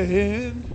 in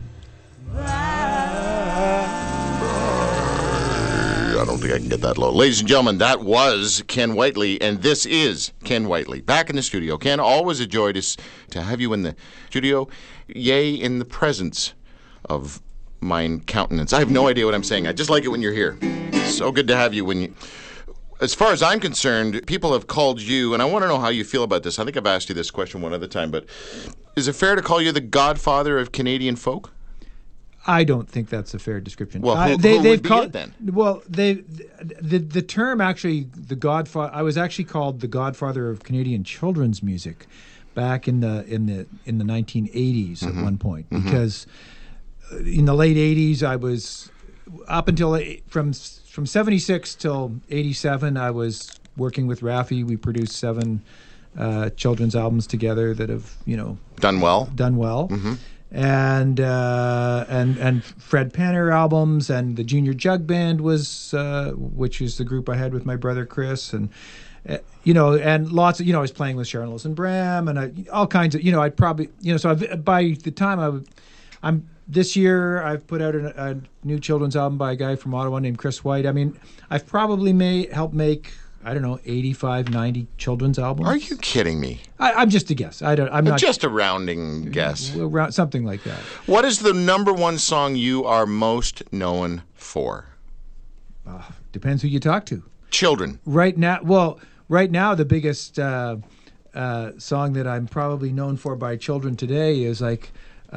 I don't think I can get that low. Ladies and gentlemen, that was Ken Whiteley, and this is Ken Whiteley. Back in the studio. Ken, always a joy to have you in the studio. Yea, in the presence of mine countenance. I have no idea what I'm saying. I just like it when you're here. So good to have you when you... As far as I'm concerned, people have called you, and I want to know how you feel about this. I think I've asked you this question one other time, but is it fair to call you the godfather of Canadian folk? I don't think that's a fair description. Well, who would be it then? Well, the term actually, the Godfather. I was actually called the Godfather of Canadian children's music back in the 1980s at one point, because in the late 80s I was up until from 76 till 87 I was working with Raffi. We produced 7 children's albums together that have done well. Mm-hmm. And Fred Penner albums, and the Junior Jug Band was, which is the group I had with my brother Chris, and and lots of I was playing with Sharon Lewis and Bram, and all kinds of I'd probably so by the time I'm this year I've put out a new children's album by a guy from Ottawa named Chris White. I mean, I've probably helped make 85, 90 children's albums. Are you kidding me? I'm just a guess. I'm not just a rounding guess. Something like that. What is the number one song you are most known for? Depends who you talk to. Children. Right now, the biggest song that I'm probably known for by children today is like,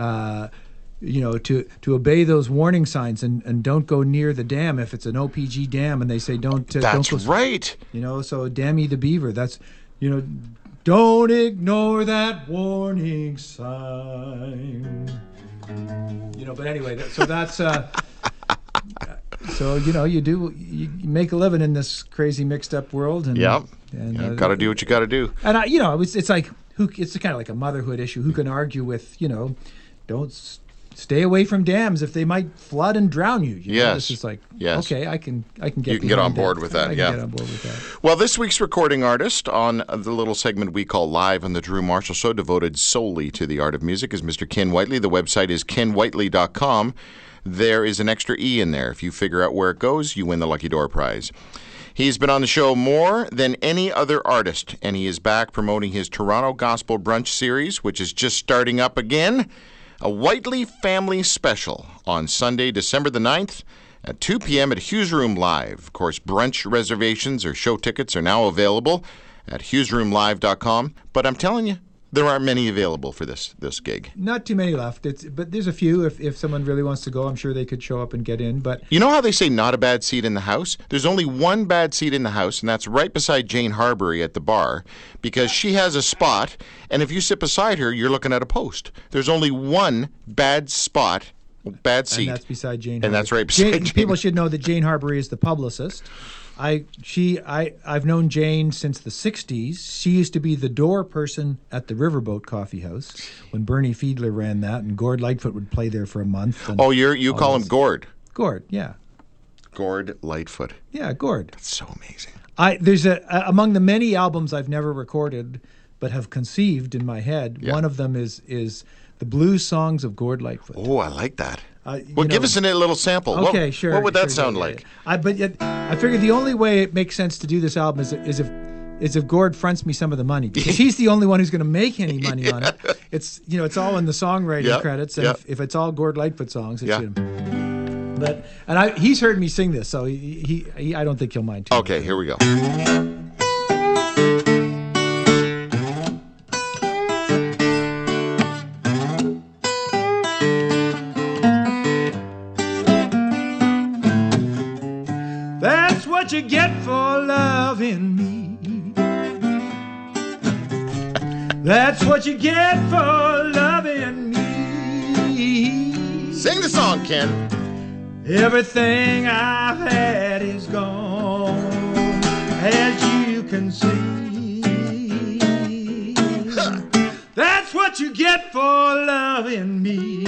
to obey those warning signs and don't go near the dam if it's an OPG dam, and they say don't. That's don't go, right. So Dammy the Beaver. That's don't ignore that warning sign. But anyway, that's. So you make a living in this crazy mixed up world, and got to do what you got to do. And it's like it's kind of like a motherhood issue. Who can argue with don't stay away from dams if they might flood and drown you. Yes. It's like, okay, I can get. You can get on board with that. Get on board with that. Well, this week's recording artist on the little segment we call Live on the Drew Marshall Show, devoted solely to the art of music, is Mr. Ken Whiteley. The website is kenwhiteley.com. There is an extra E in there. If you figure out where it goes, you win the Lucky Door prize. He's been on the show more than any other artist, and he is back promoting his Toronto Gospel Brunch series, which is just starting up again. A Whiteley Family Special on Sunday, December the 9th at 2 p.m. at Hughes Room Live. Of course, brunch reservations or show tickets are now available at hughesroomlive.com. But I'm telling you, there aren't many available for this gig. Not too many left. But there's a few. If someone really wants to go, I'm sure they could show up and get in. But you know how they say not a bad seat in the house? There's only one bad seat in the house, and that's right beside Jane Harbury at the bar, because she has a spot, and if you sit beside her, you're looking at a post. There's only one bad spot, bad seat. And that's beside Jane Harbury. And that's right beside Jane. People should know that Jane Harbury is the publicist. I've known Jane since the 60s. She used to be the door person at the Riverboat Coffee House when Bernie Fiedler ran that, and Gord Lightfoot would play there for a month. Oh, you call him Gord? Gord, yeah. Gord Lightfoot. Yeah, Gord. That's so amazing. There's among the many albums I've never recorded but have conceived in my head. Yeah. One of them is the blues songs of Gord Lightfoot. Oh, I like that. Give us a little sample. Okay, sure. What would that sound like? But yet, I figured the only way it makes sense to do this album is if Gord fronts me some of the money, because he's the only one who's going to make any money on it. It's it's all in the songwriting credits, and if it's all Gord Lightfoot songs, it's he's heard me sing this, so he I don't think he'll mind too. Okay, here we go. What you get for loving me. That's what you get for loving me. Sing the song, Ken. Everything I've had is gone, as you can see. That's what you get for loving me.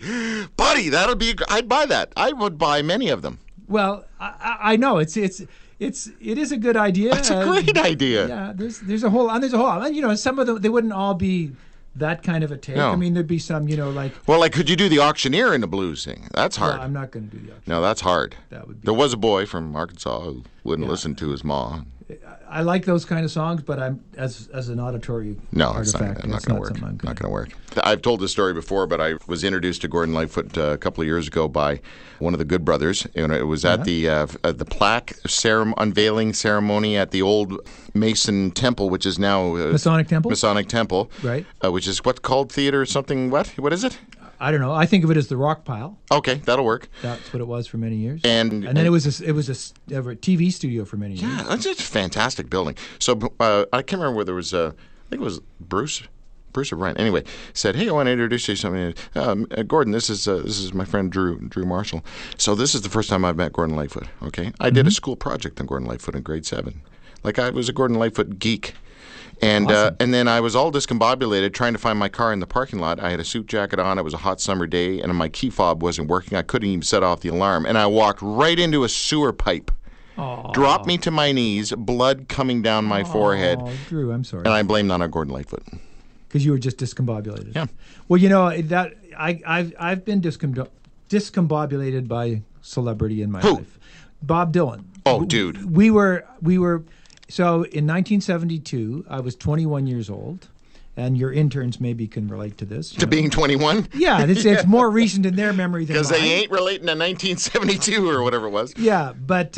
Buddy, I'd buy that. I would buy many of them. Well, I know it's it is a good idea. That's a great idea. Yeah, there's a whole and, you know, some of them, they wouldn't all be that kind of a take. No. I mean, there'd be some, you know, like, Well, like, could you do the auctioneer in a blues thing? That's hard. well, I'm not going to do the auction. No, that's hard. That would be. There was a boy from Arkansas who wouldn't listen to his ma. I like those kind of songs, but I'm as an auditory No, it's artifact. not going to work. something I'm Not going to work. I've told this story before, but I was introduced to Gordon Lightfoot a couple of years ago by one of the Good brothers. You know, it was at the plaque unveiling ceremony at the old Mason Temple, which is now Masonic Temple. Masonic Temple, Right. Which is what's called theater or something. What is it? I don't know. I think of it as the Rock Pile. Okay, that'll work. That's what it was for many years. And then it was a TV studio for many years. Yeah, that's just a fantastic building. So I can't remember whether it was, I think it was Bruce or Brian. Anyway, said, "Hey, I want to introduce you to something. Gordon, this is my friend Drew Marshall. So this is the first time I've met Gordon Lightfoot. Okay, I did a school project on Gordon Lightfoot in grade 7. Like, I was a Gordon Lightfoot geek." And Awesome. And then I was all discombobulated trying to find my car in the parking lot. I had a suit jacket on. It was a hot summer day, and my key fob wasn't working. I couldn't even set off the alarm. And I walked right into a sewer pipe, dropped me to my knees, blood coming down my forehead. Oh, Drew, I'm sorry. And I blamed that on Gordon Lightfoot. Because you were just discombobulated. Yeah. Well, you know that I've been discombobulated by celebrity in my Who? life. Bob Dylan. Oh, dude. We were. So in 1972, I was 21 years old, and your interns maybe can relate to this. To being 21? Yeah, it's more recent in their memory than mine. Because they ain't relating to 1972 or whatever it was. Yeah, but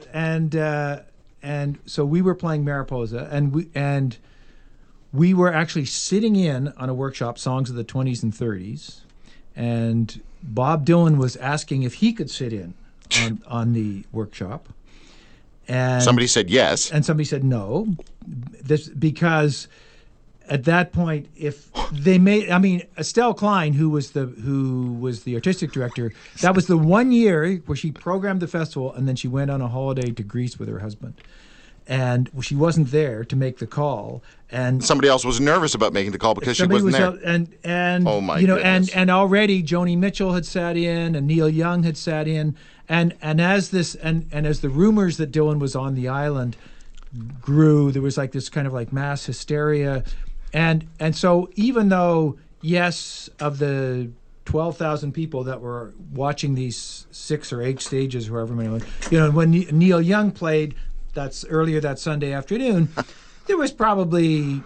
and so we were playing Mariposa, and we were actually sitting in on a workshop, songs of the 20s and 30s, and Bob Dylan was asking if he could sit in on the workshop. And Somebody said yes. And somebody said no, because at that point, if they made, I mean, Estelle Klein, who was the artistic director, that was the 1 year where she programmed the festival, and then she went on a holiday to Greece with her husband, and she wasn't there to make the call. And Somebody else was nervous about making the call because she wasn't there. And Oh, my you know, goodness. and already Joni Mitchell had sat in, and Neil Young had sat in, and as the rumors that Dylan was on the island grew, there was like this kind of like mass hysteria, and so even though, yes, of the 12,000 people that were watching these 6 or 8 stages, however many, you know, when Neil Young played, that's earlier that Sunday afternoon, there was probably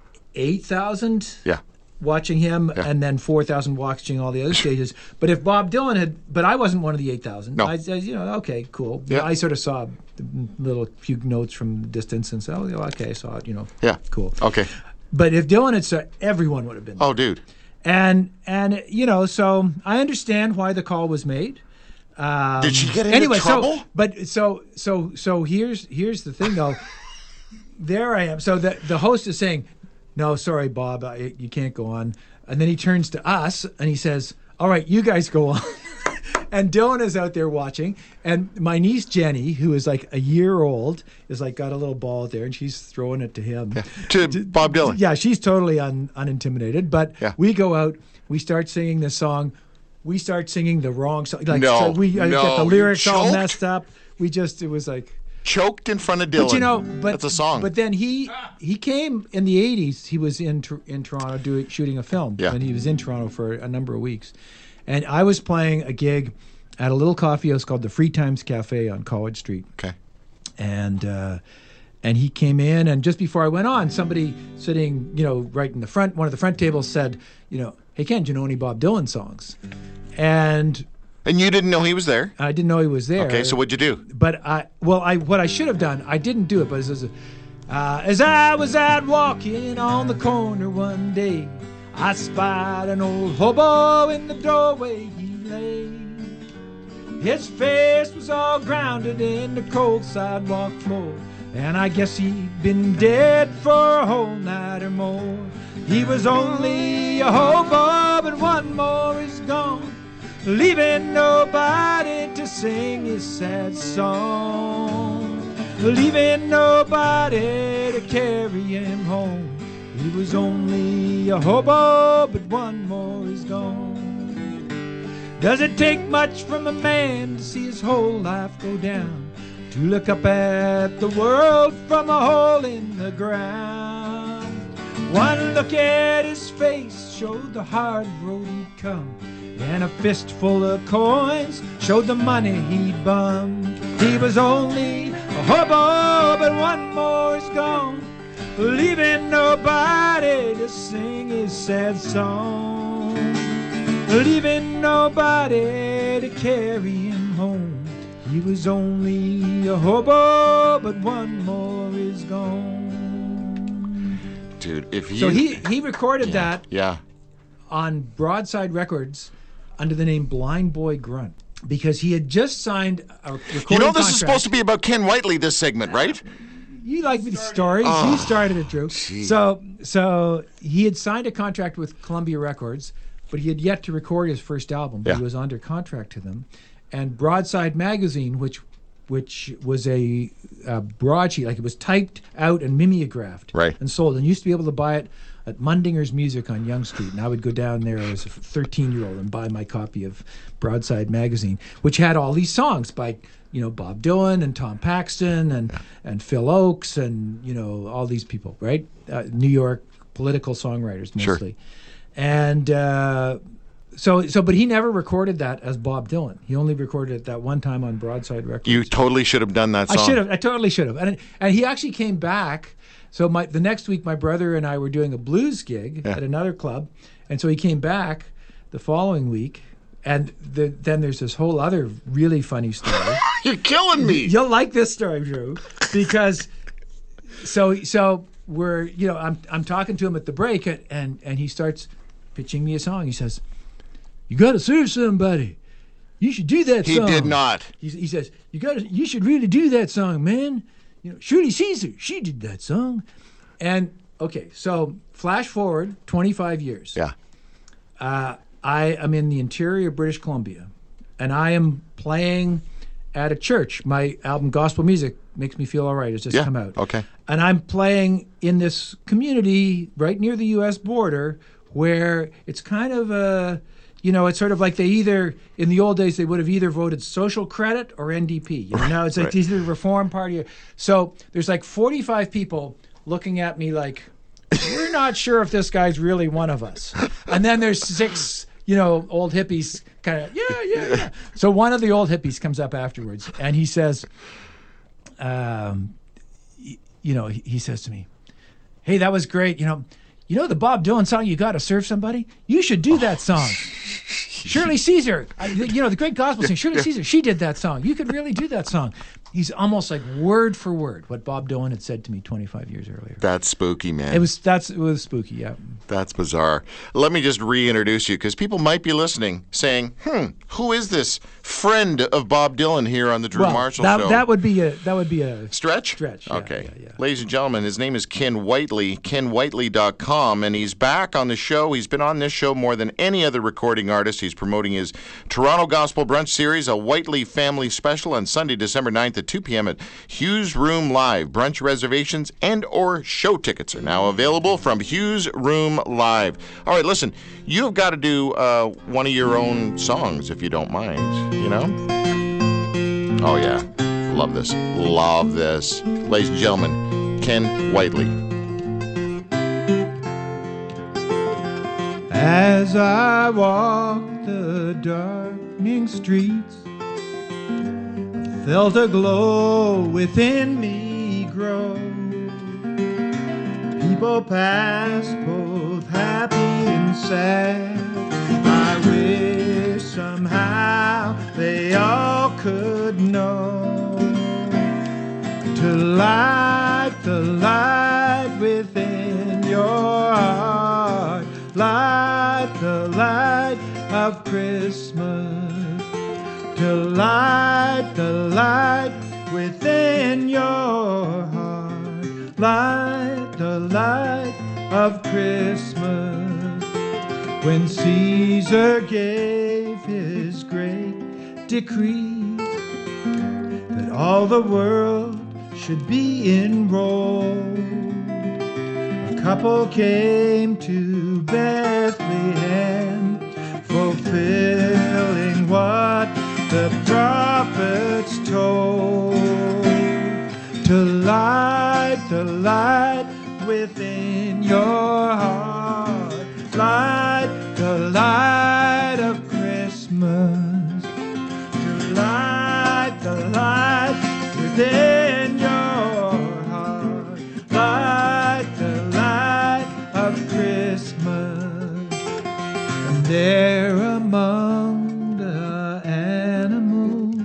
8,000 watching him, and then 4,000 watching all the other stages. But if Bob Dylan had, but I wasn't one of the 8,000. No. I said, you know, okay, cool. Yeah. I sort of saw little few notes from distance and said, oh, okay, I saw it, you know. Yeah. Cool. Okay. But if Dylan had said, everyone would have been there. Oh, dude. And you know, so I understand why the call was made. Did she get into trouble? So here's the thing though. There I am. So the host is saying, "No, sorry, Bob, you can't go on." And then he turns to us and he says, "All right, you guys go on." And Dylan is out there watching, and my niece Jenny, who is like a year old, is like got a little ball there, and she's throwing it to him. To Bob Dylan. Yeah, she's totally unintimidated. But we go out, we start singing the song. We start singing the wrong song. Like, No, so we get the you lyrics all choked? messed up. It was like. Choked in front of Dylan. But you know, that's a song. But then he came in the 80s. He was in Toronto shooting a film. Yeah. And he was in Toronto for a number of weeks. And I was playing a gig at a little coffee house called the Free Times Cafe on College Street. Okay. And he came in, and just before I went on, somebody sitting, you know, right in the front, one of the front tables said, you know, "Hey Ken, do you know any Bob Dylan songs?" And you didn't know he was there? I didn't know he was there. Okay, so what'd you do? But what I should have done, I didn't do it, but it says, as I was out walking on the corner one day, I spied an old hobo in the doorway he lay. His face was all grounded in the cold sidewalk floor, and I guess he'd been dead for a whole night or more. He was only a hobo, but one more is gone, leaving nobody to sing his sad song, leaving nobody to carry him home. He was only a hobo, but one more is gone. Does it take much from a man to see his whole life go down? to look up at the world from a hole in the ground. One look at his face showed the hard road he'd come, and a fistful of coins showed the money he'd bummed. He was only a hobo, but one more is gone, leaving nobody to sing his sad song, leaving nobody to carry him home. He was only a hobo, but one more is gone. Dude, if you... So he recorded that Yeah. on Broadside Records under the name Blind Boy Grunt, because he had just signed a recording You know this contract. is supposed to be about Ken Whiteley, this segment, right? You like these stories. You started it, Drew. Gee. So he had signed a contract with Columbia Records, but he had yet to record his first album. But Yeah. he was under contract to them. And Broadside Magazine, which was a broadsheet, like it was typed out and mimeographed Right. and sold. And you used to be able to buy it at Mundinger's Music on Yonge Street. And I would go down there as a 13-year-old and buy my copy of Broadside Magazine, which had all these songs by, Bob Dylan and Tom Paxton and Phil Oakes and, all these people, right? New York political songwriters mostly. Sure. And but he never recorded that as Bob Dylan. He only recorded it that one time on Broadside Records. You totally should have done that song. I should have. I totally should have. And he actually came back. So the next week, my brother and I were doing a blues gig at another club, and so he came back the following week. And then there's this whole other really funny story. You're killing me. You'll like this story, Drew, because so we're I'm talking to him at the break, and he starts pitching me a song. He says, "You got to serve somebody. You should do that He song." did not. He says, "You should really do that song, man. Shirley Caesar, she did that song." And okay, so flash forward 25 years. Yeah. I am in the interior of British Columbia, and I am playing at a church. My album Gospel Music Makes Me Feel All Right has just come out. Okay. And I'm playing in this community right near the U.S. border where it's kind of a, it's sort of like they either, in the old days, they would have either voted Social Credit or NDP. Now it's like Right. either the Reform Party. So there's like 45 people looking at me like, we're not sure if this guy's really one of us. And then there's 6, old hippies kind of, yeah. So one of the old hippies comes up afterwards and he says, he says to me, "Hey, that was great. The Bob Dylan song, You Gotta Serve Somebody? You should do that song. Shirley Caesar, the great gospel singer, Shirley Caesar, she did that song. You could really do that song." He's almost like word for word what Bob Dylan had said to me 25 years earlier. That's spooky, man. It was spooky, yeah. That's bizarre. Let me just reintroduce you, because people might be listening saying, who is this friend of Bob Dylan here on the Drew Marshall Show? That would be a Stretch? Stretch, yeah, Okay. yeah. Ladies and gentlemen, his name is Ken Whiteley, KenWhiteley.com, and he's back on the show. He's been on this show more than any other recording artist. He's promoting his Toronto Gospel Brunch series, a Whiteley family special, on Sunday, December 9th at 2 p.m. at Hughes Room Live. Brunch reservations and or show tickets are now available from Hughes Room Live. All right, listen, you've got to do one of your own songs, if you don't mind, Oh, yeah. Love this. Love this. Ladies and gentlemen, Ken Whiteley. As I walk the darkening streets, I felt a glow within me grow. People passed, both happy and sad. I wish somehow they all could know to light the light within your heart. Light the light of Christmas, to light the light within your heart. Light the light of Christmas. When Caesar gave his great decree that all the world should be enrolled, a couple came to Bethlehem, fulfilling what the prophets told. the light within your heart. Light the light of Christmas. To light the light within your heart. Light the light of Christmas. And there among the animals,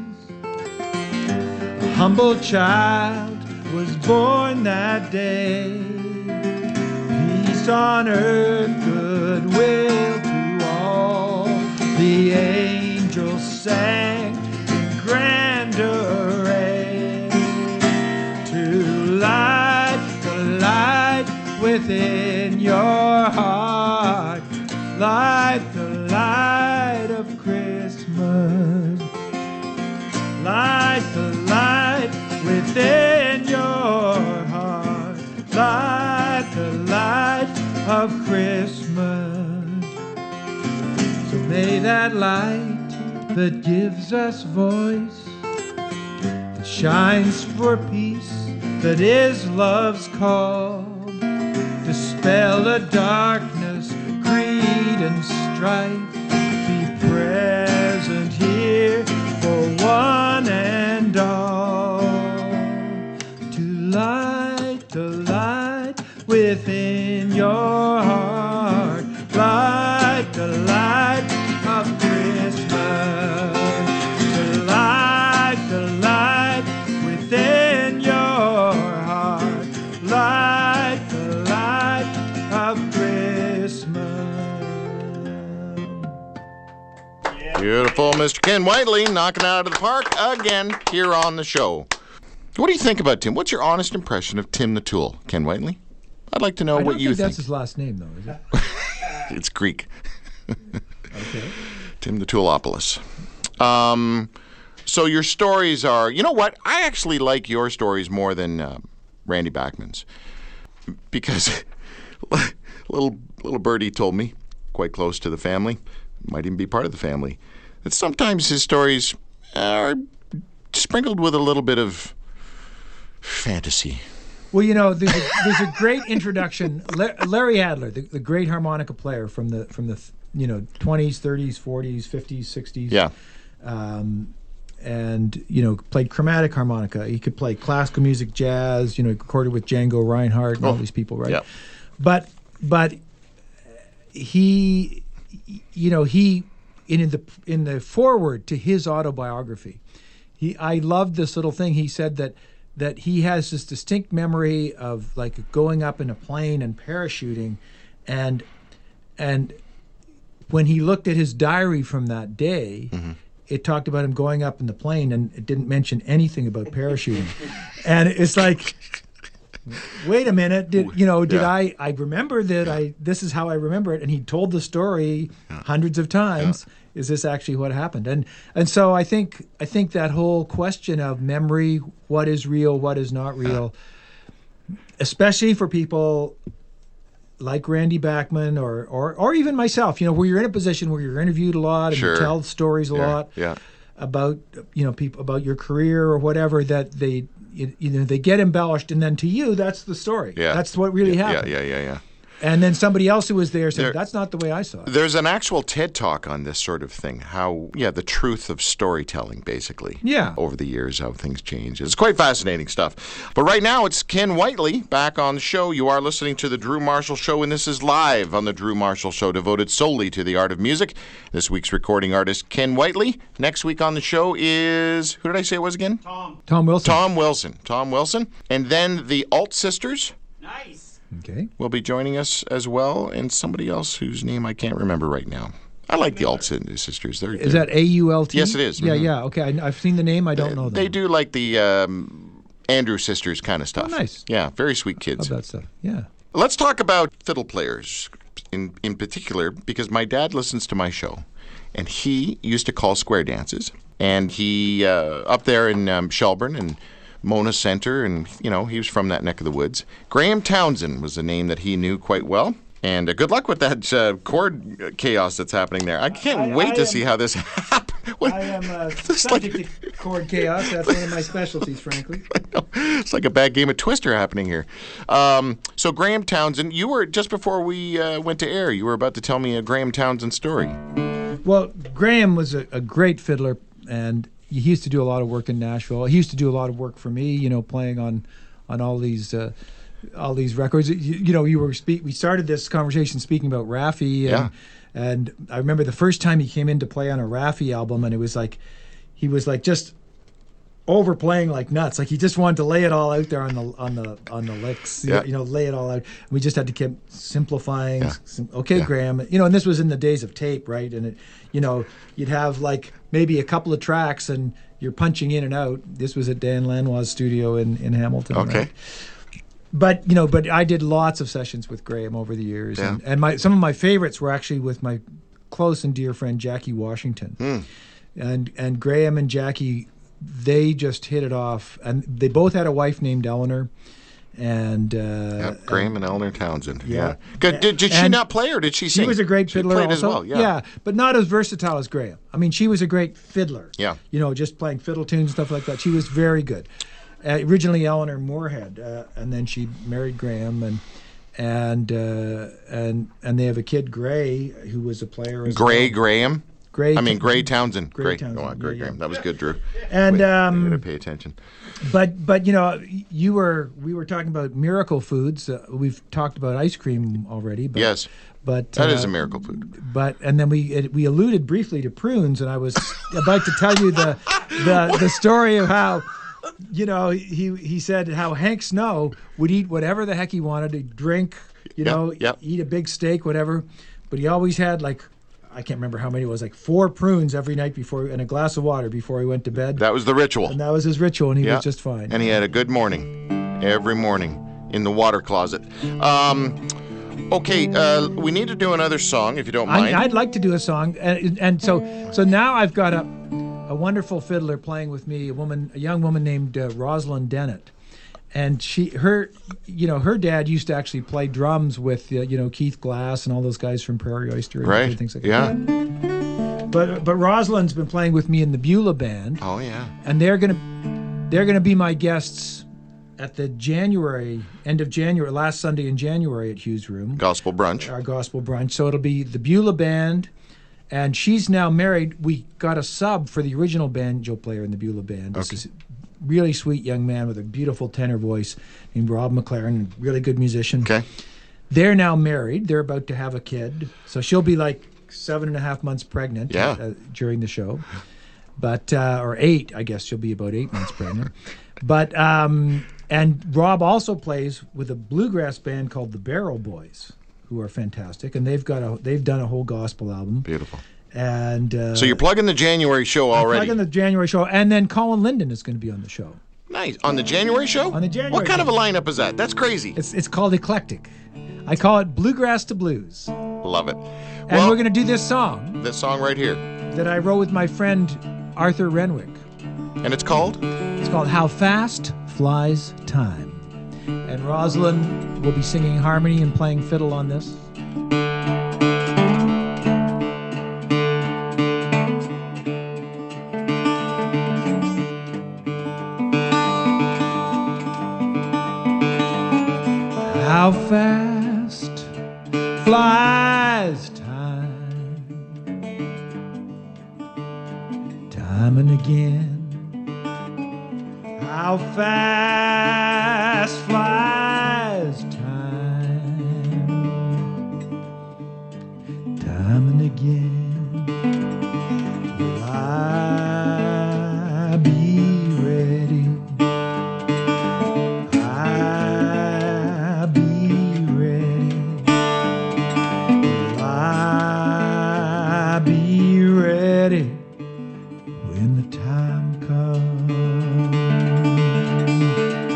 a humble child was born that day. Peace on earth, goodwill to all. The angels sang in grand array. To light the light within your heart. Light the light of Christmas. Light the light within your heart. Light the light of Christmas. So may that light that gives us voice, that shines for peace, that is love's call, dispel the darkness, greed and strife, be present here for one and all. To light the light within your heart. Light the light of Christmas. To light the light within your heart. Light the light of Christmas. Beautiful, Mr. Ken Whiteley, knocking it out of the park again here on the show. What do you think about Tim? What's your honest impression of Tim the Tool, Ken Whiteley? I'd like to know what you think. That's his last name, though, is it? It's Greek. Okay. Tim the Toolopoulos. So your stories are, you know what? I actually like your stories more than Randy Bachman's, because little birdie told me, quite close to the family, might even be part of the family, that sometimes his stories are sprinkled with a little bit of fantasy. Well, you know, there's a great introduction. Larry Adler, the great harmonica player from the 20s, 30s, 40s, 50s, 60s. Yeah. And played chromatic harmonica. He could play classical music, jazz. Recorded with Django Reinhardt and all these people, right? Yeah. But he, he in the foreword to his autobiography, I loved this little thing. He said that he has this distinct memory of like going up in a plane and parachuting, and when he looked at his diary from that day, it talked about him going up in the plane, and it didn't mention anything about parachuting. And it's like, wait a minute, I remember that this is how I remember it, and he told the story hundreds of times. Yeah. Is this actually what happened? And so I think that whole question of memory, what is real, what is not real, especially for people like Randy Bachman or even myself, where you're in a position where you're interviewed a lot and you tell stories a lot about people, about your career or whatever, that they get embellished, and then to you that's the story. Yeah. That's what really happened. Yeah. And then somebody else who was there said, that's not the way I saw it. There's an actual TED Talk on this sort of thing, the truth of storytelling, basically. Yeah. Over the years, how things change. It's quite fascinating stuff. But right now, it's Ken Whiteley back on the show. You are listening to The Drew Marshall Show, and this is live on The Drew Marshall Show, devoted solely to the art of music. This week's recording artist, Ken Whiteley. Next week on the show is, who did I say it was again? Tom Wilson. Tom Wilson. And then the Alt Sisters. Nice. Okay. Will be joining us as well, and somebody else whose name I can't remember right now. I like the Alt Sisters. Is that AULT? Yes, it is. Mm-hmm. Yeah. Okay, I've seen the name. I don't know them. They do like the Andrew Sisters kind of stuff. Oh, nice. Yeah, very sweet kids. Love that stuff. Yeah. Let's talk about fiddle players in particular, because my dad listens to my show, and he used to call square dances, and he up there in Shelburne and Mona Center, and he was from that neck of the woods. Graham Townsend was a name that he knew quite well, and good luck with that chord chaos that's happening there. I can't wait to see how this happens. I am subject to chord chaos. That's one of my specialties, frankly. It's like a bad game of Twister happening here. So Graham Townsend, you were, just before we went to air, you were about to tell me a Graham Townsend story. Well, Graham was a great fiddler, and he used to do a lot of work in Nashville. He used to do a lot of work for me, playing on all these records. We started this conversation speaking about Raffi, and I remember the first time he came in to play on a Raffi album, and it was like he was like just overplaying like nuts. Like he just wanted to lay it all out there on the licks, lay it all out. We just had to keep simplifying. Yeah. Graham, and this was in the days of tape, right? And you'd have like maybe a couple of tracks and you're punching in and out. This was at Dan Lanois' studio in Hamilton. Okay. Right? But I did lots of sessions with Graham over the years, and some of my favorites were actually with my close and dear friend Jackie Washington, and Graham and Jackie, they just hit it off, and they both had a wife named Eleanor, and Graham and Eleanor Townsend. Yeah. Good. Did she not play, or did she sing? She was a great fiddler. She played also. as well. Yeah, but not as versatile as Graham. I mean, she was a great fiddler. Yeah. Just playing fiddle tunes and stuff like that. She was very good. Originally Eleanor Moorhead, and then she married Graham, and they have a kid, Gray, who was a player as well. Graham. Gray Townsend. Gray Townsend. Go on, Gray Graham. That was good, Drew. And I gotta pay attention. But we were talking about miracle foods. We've talked about ice cream already. But, Yes. But that is a miracle food. And then we alluded briefly to prunes, and I was about to tell you the story of how. He said how Hank Snow would eat whatever the heck he wanted to drink, eat a big steak, whatever. But he always had I can't remember how many it was, 4 prunes every night and a glass of water before he went to bed. That was the ritual. And that was his ritual, and he was just fine. And he had a good morning every morning in the water closet. Okay, we need to do another song, if you don't mind. I'd like to do a song, and so now I've got a wonderful fiddler playing with me, a young woman named Rosalind Dennett, and her dad used to actually play drums with Keith Glass and all those guys from Prairie Oyster and things like that. But Rosalind's been playing with me in the Beulah Band. Oh yeah, and they're gonna be my guests at the end of January, last Sunday in January at Hughes Room. Gospel brunch. Our gospel brunch. So it'll be the Beulah Band. And she's now married. We got a sub for the original banjo player in the Beulah Band. This is a really sweet young man with a beautiful tenor voice named Rob McLaren, really good musician. Okay. They're now married. They're about to have a kid. So she'll be 7.5 months pregnant during the show. But, or 8, I guess she'll be about 8 months pregnant. But, and Rob also plays with a bluegrass band called the Barrel Boys, who are fantastic, and they've done a whole gospel album. Beautiful. And so you're plugging the January show already. Plugging the January show, and then Colin Linden is going to be on the show. Nice. On the January show? On the January. What kind show. of a lineup is that? That's crazy. It's called Eclectic. I call it Bluegrass to Blues. Love it. And we're going to do this song. This song right here. That I wrote with my friend Arthur Renwick. And it's called? It's called How Fast Flies Time. And Rosalind will be singing harmony and playing fiddle on this. How fast flies time, time and again. How fast flies time, time and again. Will I be ready? I'll be ready. Will I be ready when the time comes?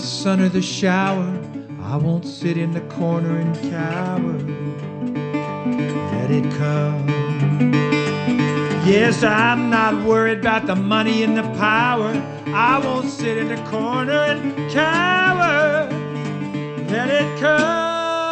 sun or the shower, I won't sit in the corner and cower. Let it come. Yes, I'm not worried about the money and the power. I won't sit in the corner and cower. Let it come.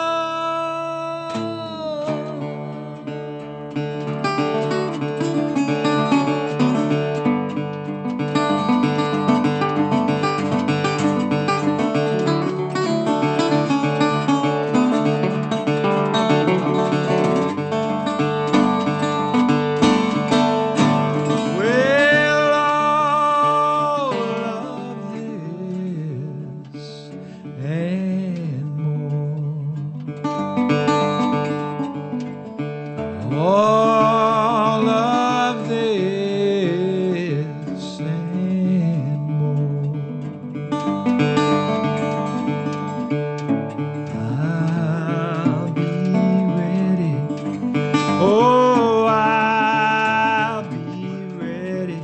All of this and more. I'll be ready. Oh, I'll be ready.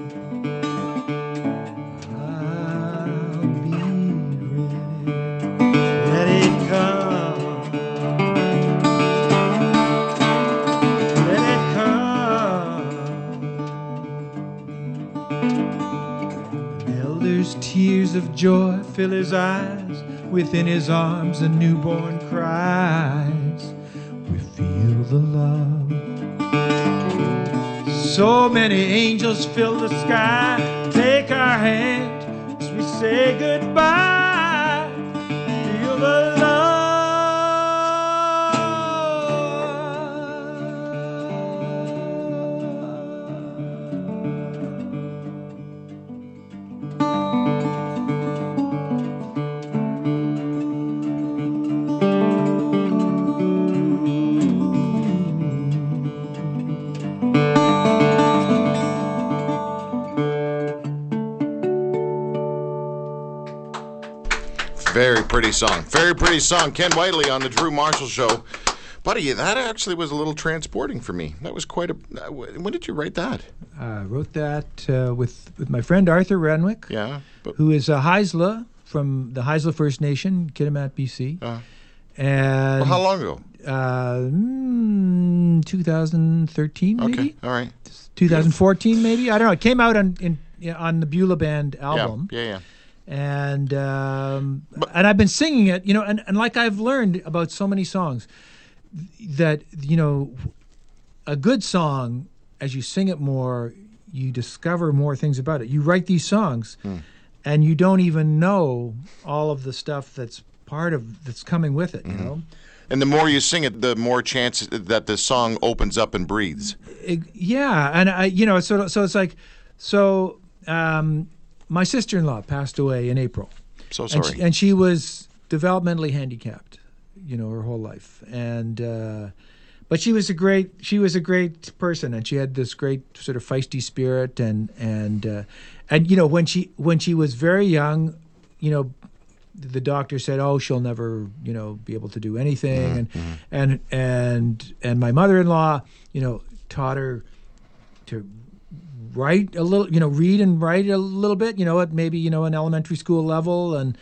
I'll be ready. Let it come. Tears of joy fill his eyes. Within his arms a newborn cries. We feel the love. So many angels fill the sky. Take our hand as we say goodbye. Feel the love. Very pretty song. Very pretty song. Ken Whiteley on the Drew Marshall Show. Buddy, that actually was a little transporting for me. That was quite a... When did you write that? I wrote that with my friend Arthur Renwick, Yeah. who is a Haisla from the Haisla First Nation, Kitimat, BC. And Well, how long ago? 2013, maybe? Okay, all right. 2014, maybe? I don't know. It came out on the Beulah Band album. Yeah. And I've been singing it, and like I've learned about so many songs, that, a good song, as you sing it more, you discover more things about it. You write these songs, and you don't even know all of the stuff that's coming with it, you know? And the more you sing it, the more chance that the song opens up and breathes. Yeah, and so it's like, my sister-in-law passed away in April. So sorry. And she was developmentally handicapped, her whole life. And but she was a great person, and she had this great sort of feisty spirit. And when she was very young, the doctor said, "Oh, she'll never, be able to do anything." And my mother-in-law, taught her to write a little, read and write a little bit, at maybe, an elementary school level, and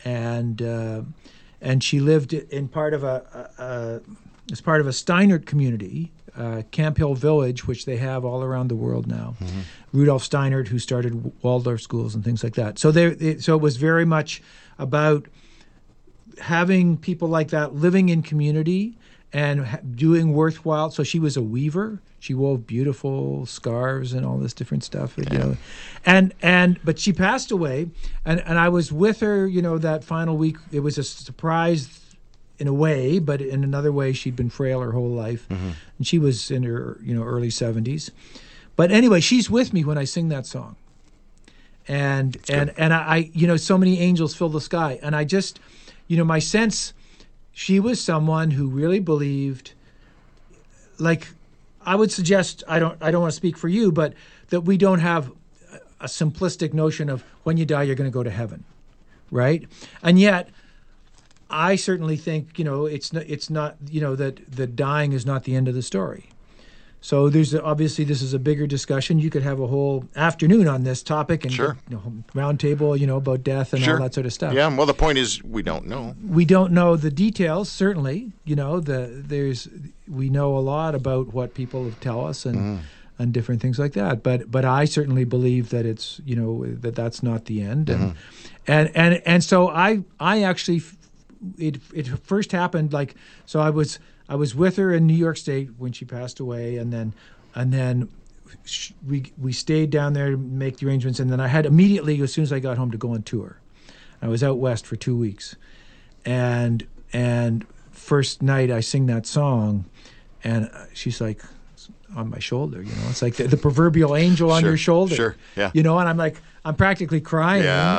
she lived in part of as part of a Steinert community, Camp Hill Village, which they have all around the world now. Rudolf Steinert, who started Waldorf schools and things like that. So it was very much about having people like that living in community and doing worthwhile. So she was a weaver. She wove beautiful scarves and all this different stuff, but she passed away, and I was with her, that final week. It was a surprise in a way, but in another way, she'd been frail her whole life, and she was in her, early 70s. But anyway, she's with me when I sing that song, and I, so many angels fill the sky, and I just, my sense, she was someone who really believed, like, I would suggest, I don't want to speak for you, but that we don't have a simplistic notion of when you die, you're going to go to heaven, right? And yet, I certainly think, it's not, that dying is not the end of the story. So there's obviously this is a bigger discussion. You could have a whole afternoon on this topic and Sure. Round table, about death and all that sort of stuff. Yeah. Well, the point is we don't know. We don't know the details. Certainly, we know a lot about what people tell us and different things like that. But I certainly believe that it's that's not the end. And so I actually it first happened so I was with her in New York State when she passed away, and then we stayed down there to make the arrangements, and then I had immediately, as soon as I got home, to go on tour. I was out west for 2 weeks, and first night I sing that song, and she's like on my shoulder, it's like the proverbial angel on your shoulder, sure, yeah, and I'm like, I'm practically crying,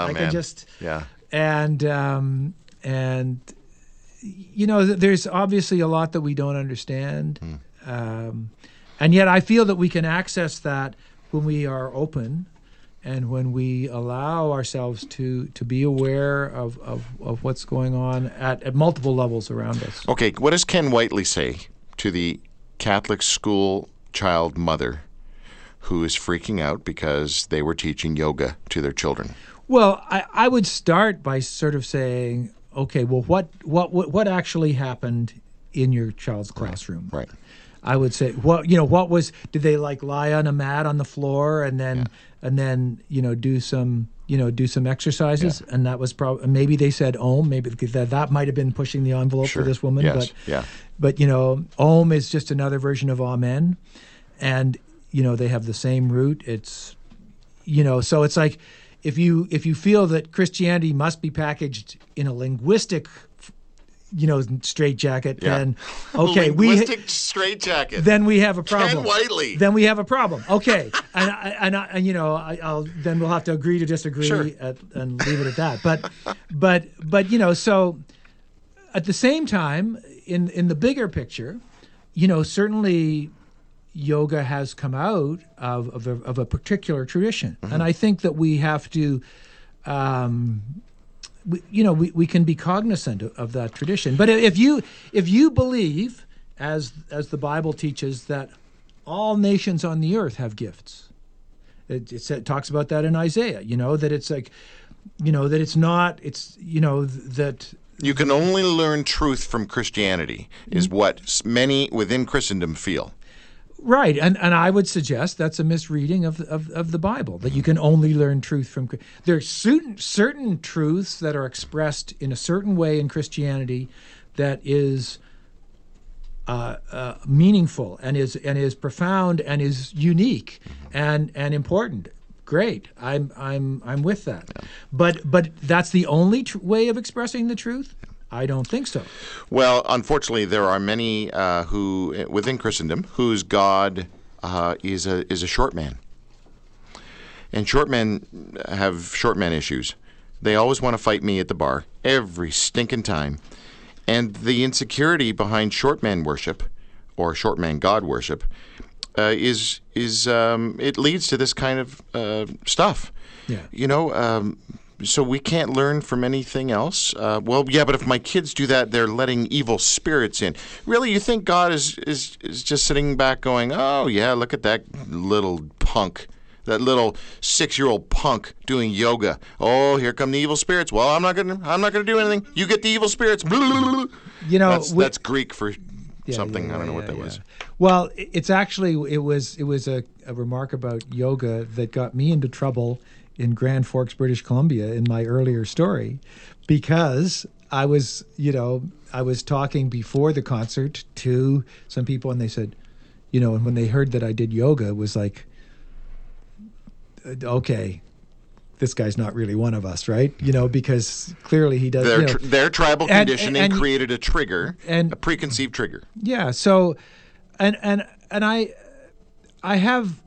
and there's obviously a lot that we don't understand. And yet I feel that we can access that when we are open and when we allow ourselves to be aware of what's going on at multiple levels around us. Okay, what does Ken Whiteley say to the Catholic school child mother who is freaking out because they were teaching yoga to their children? Well, I would start by sort of saying, okay, well, what actually happened in your child's classroom? Right. I would say, what was? Did they lie on a mat on the floor and then do some exercises? Yeah. And that was probably, maybe they said Om, maybe that might have been pushing the envelope for this woman. Yes. But Om is just another version of Amen, and they have the same root. It's so it's like if you feel that Christianity must be packaged in a linguistic straitjacket, then okay, linguistic straitjacket. Then we have a problem. Ken Whiteley. Then we have a problem. Okay, and I'll then we'll have to agree to disagree and leave it at that. But so at the same time, in the bigger picture, certainly yoga has come out of a particular tradition, and I think that we have to. We can be cognizant of that tradition. But if you believe, as the Bible teaches, that all nations on the earth have gifts, it talks about that in Isaiah. That it's like, that it's not. It's that you can only learn truth from Christianity is what many within Christendom feel. Right, and I would suggest that's a misreading of the Bible, that you can only learn truth from. There are certain truths that are expressed in a certain way in Christianity that is meaningful and is profound and is unique and important. Great, I'm with that. Yeah. But that's the only way of expressing the truth? I don't think so. Well, unfortunately, there are many who within Christendom whose God is a short man, and short men have short man issues. They always want to fight me at the bar every stinking time, and the insecurity behind short man worship or short man God worship is it leads to this kind of stuff. Yeah. So we can't learn from anything else? But if my kids do that, they're letting evil spirits in. Really, you think God is just sitting back going, oh, yeah, look at that little punk, that little 6-year-old punk doing yoga. Oh, here come the evil spirits. Well, I'm not gonna do anything. You get the evil spirits. That's Greek for something. I don't know what that was. Well, it's actually, it was a remark about yoga that got me into trouble in Grand Forks, British Columbia, in my earlier story, because I was talking before the concert to some people, and they said, and when they heard that I did yoga, it was like, okay, this guy's not really one of us, right? Because clearly he does. Their tribal conditioning created a trigger, a preconceived trigger. Yeah. So, and I have.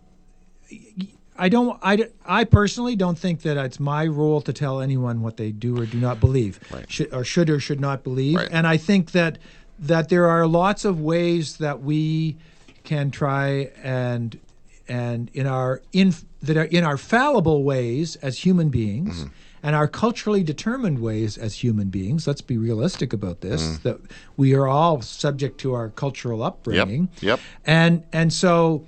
I personally don't think that it's my role to tell anyone what they do or do not believe, should or should not believe. Right. And I think that there are lots of ways that we can try and in our fallible ways as human beings, and our culturally determined ways as human beings. Let's be realistic about this, that we are all subject to our cultural upbringing. Yep. And so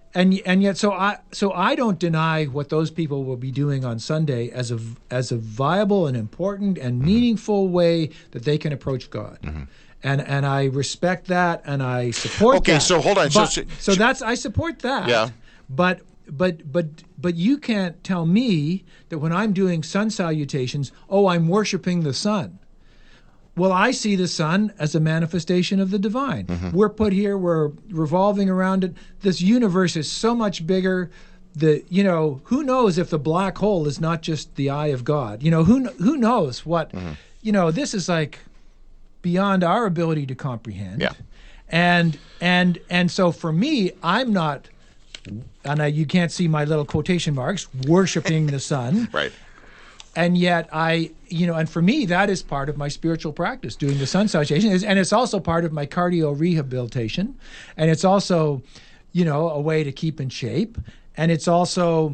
I don't deny what those people will be doing on Sunday as a viable and important and meaningful way that they can approach God. And I respect that, and I support that. Okay, so hold on. So that's, I support that. Yeah. But you can't tell me that when I'm doing sun salutations, I'm worshiping the sun. Well, I see the sun as a manifestation of the divine. We're put here, we're revolving around it. This universe is so much bigger. Who knows if the black hole is not just the eye of God? Who knows what? This is like beyond our ability to comprehend. Yeah. And so for me, I'm not, you can't see my little quotation marks, worshiping the sun. Right. And yet and for me, that is part of my spiritual practice, doing the sun salutation. And it's also part of my cardio rehabilitation. And it's also, a way to keep in shape. And it's also,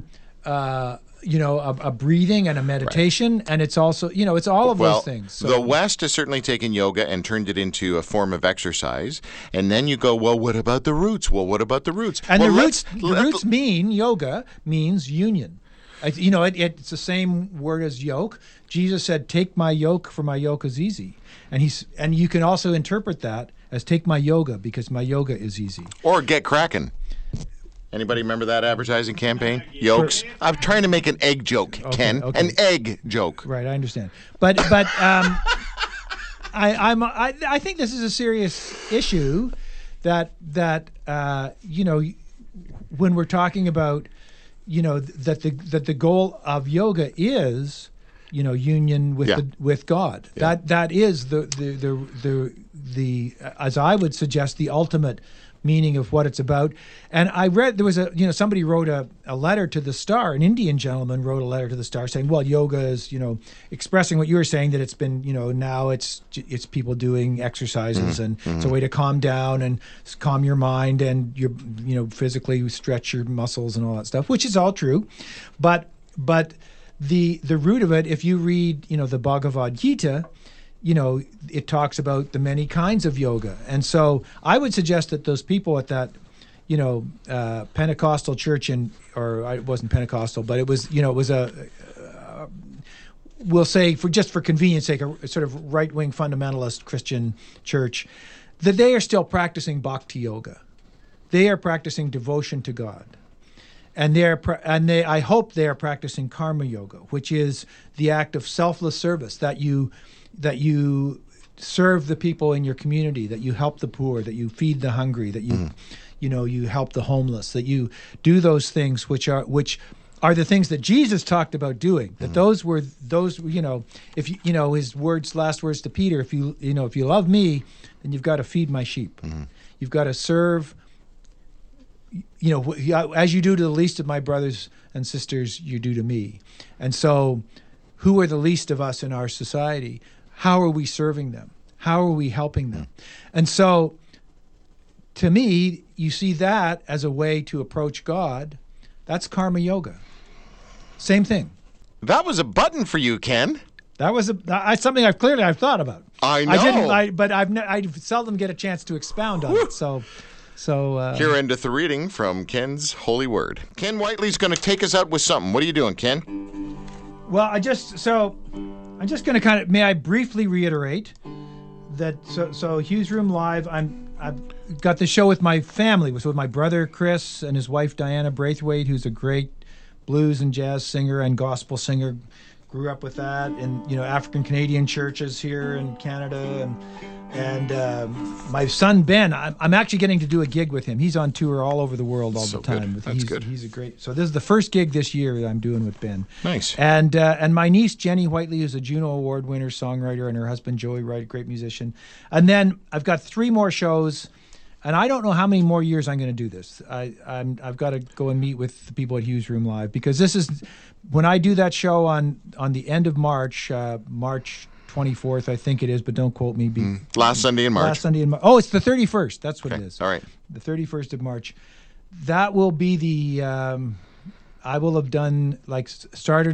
a breathing and a meditation. Right. And it's also, it's all of those things. So, the West has certainly taken yoga and turned it into a form of exercise. And then you go, well, what about the roots? And the roots mean, yoga means union. It's the same word as yoke. Jesus said, "Take my yoke, for my yoke is easy." And you can also interpret that as take my yoga, because my yoga is easy. Or get cracking. Anybody remember that advertising campaign? Yokes. I'm trying to make an egg joke, Ken. Okay. An egg joke. Right, I understand. But I think this is a serious issue that when we're talking about that the goal of yoga is union with God. Yeah. That is the as I would suggest, the ultimate meaning of what it's about. And I read there was somebody wrote a letter to the Star, an Indian gentleman wrote a letter to the Star saying, well, yoga is expressing what you were saying, that it's been now it's people doing exercises and it's a way to calm down and calm your mind and physically stretch your muscles and all that stuff, which is all true, but the root of it, if you read the Bhagavad Gita, it talks about the many kinds of yoga. And so I would suggest that those people at that, Pentecostal church it wasn't Pentecostal, but it was, it was we'll say for convenience sake, a sort of right-wing fundamentalist Christian church, that they are still practicing bhakti yoga. They are practicing devotion to God. And I hope they are practicing karma yoga, which is the act of selfless service, that you serve the people in your community, that you help the poor, that you feed the hungry, that you you help the homeless, that you do those things which are the things that Jesus talked about doing. That those if his last words to Peter, if you love me, then you've got to feed my sheep. You've got to serve, as you do to the least of my brothers and sisters, you do to me. And so who are the least of us in our society? How are we serving them? How are we helping them? And so, to me, you see that as a way to approach God. That's karma yoga. Same thing. That was a button for you, Ken. That was something I've thought about. I know. But I seldom get a chance to expound on it. So here endeth the reading from Ken's Holy Word. Ken Whiteley's going to take us out with something. What are you doing, Ken? Well, I'm just going to may I briefly reiterate that so Hughes Room Live, I've got the show with my family, with my brother Chris and his wife Diana Braithwaite, who's a great blues and jazz singer and gospel singer. Grew up with that in African Canadian churches here in Canada, and my son Ben, I'm actually getting to do a gig with him. He's on tour all over the world all the time. That's good. He's a great. So this is the first gig this year that I'm doing with Ben. Nice. And my niece Jenny Whiteley, who's a Juno Award winner, songwriter, and her husband Joey Wright, great musician. And then I've got 3 more shows. And I don't know how many more years I'm going to do this. I've got to go and meet with the people at Hughes Room Live, because this is when I do that show on the end of March, March 24th, I think it is, but don't quote me. Last Sunday in March. Last Sunday in March. Oh, it's the 31st. That's what it is. All right. The 31st of March. That will be the. I will have done started in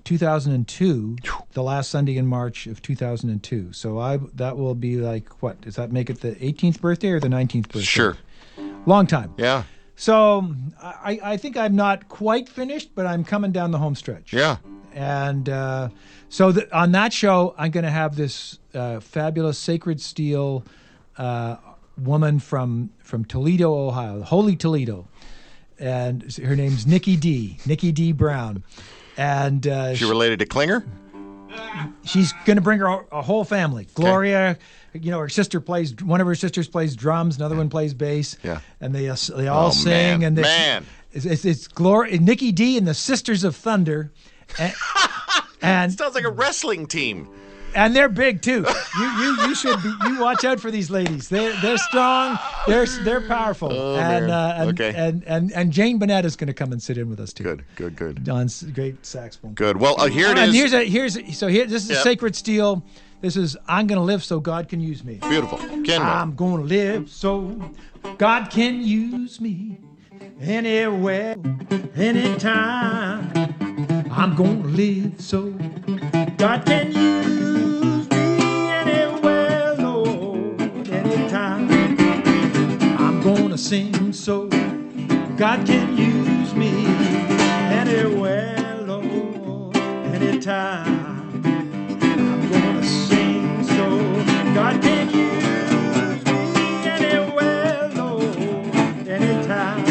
2002, the last Sunday in March of 2002. So that will be like, what, does that make it the 18th birthday or the 19th birthday? Sure. Long time. Yeah. So I think I'm not quite finished, but I'm coming down the home stretch. Yeah. And so on that show, I'm going to have this fabulous Sacred Steel woman from Toledo, Ohio, Holy Toledo. And her name's Nikki D. Brown. And she related to Klinger? She's going to bring her a whole family. Gloria, her sister one of her sisters plays drums, another one plays bass. Yeah. And they all sing. Man. And it's Gloria, Nikki D and the Sisters of Thunder. And sounds like a wrestling team. And they're big too. You watch out for these ladies. They're strong. They're powerful. Oh, and Jane Bennett is going to come and sit in with us too. Good. Don's great saxophone. Good. Well, here it is. And this is Sacred Steel. This is I'm going to live so God can use me. Beautiful. Ken. I'm going to live so God can use me anywhere, anytime. I'm going to live so God can use me anywhere, Lord, anytime. I'm going to sing so God can use me anywhere, Lord, anytime. I'm going to sing so God can use me anywhere, Lord, anytime.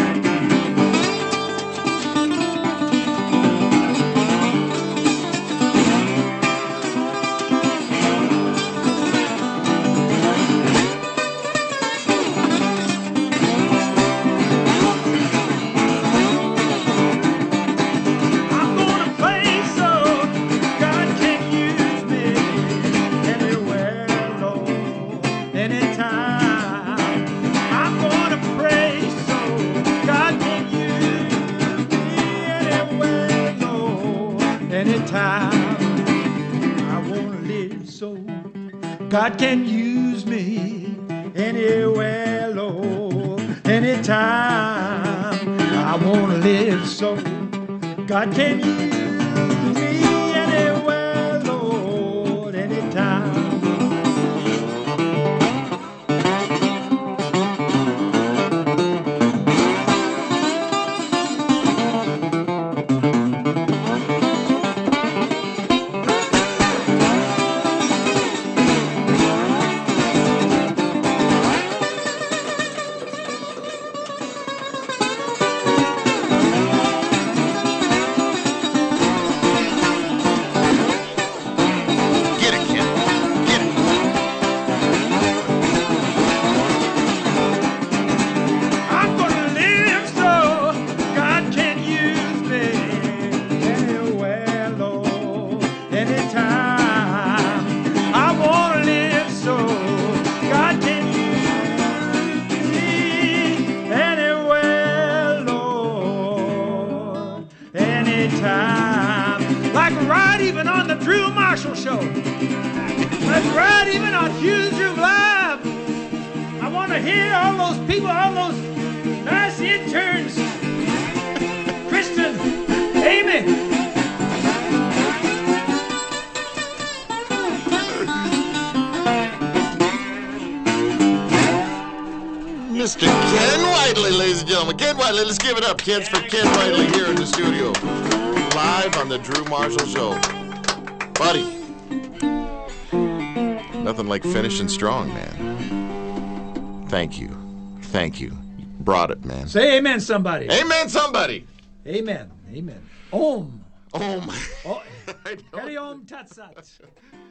God can use me anywhere, Lord, anytime. I want to live so God can use me anywhere, Lord, anytime. Like right even on the Drew Marshall Show. Like right even on Hughes Drew Live. I want to hear all those people, all those nice interns. Kristen, Amy. Mr. Ken Whiteley, ladies and gentlemen. Ken Whiteley, let's give it up. Ken's for Ken Whiteley here in the studio. Live on the Drew Marshall Show. Buddy, nothing like finishing strong, man. Thank you. You brought it, man. Say amen, somebody. Amen, somebody. Amen. Om. Om. Oh. Om Tat Sat.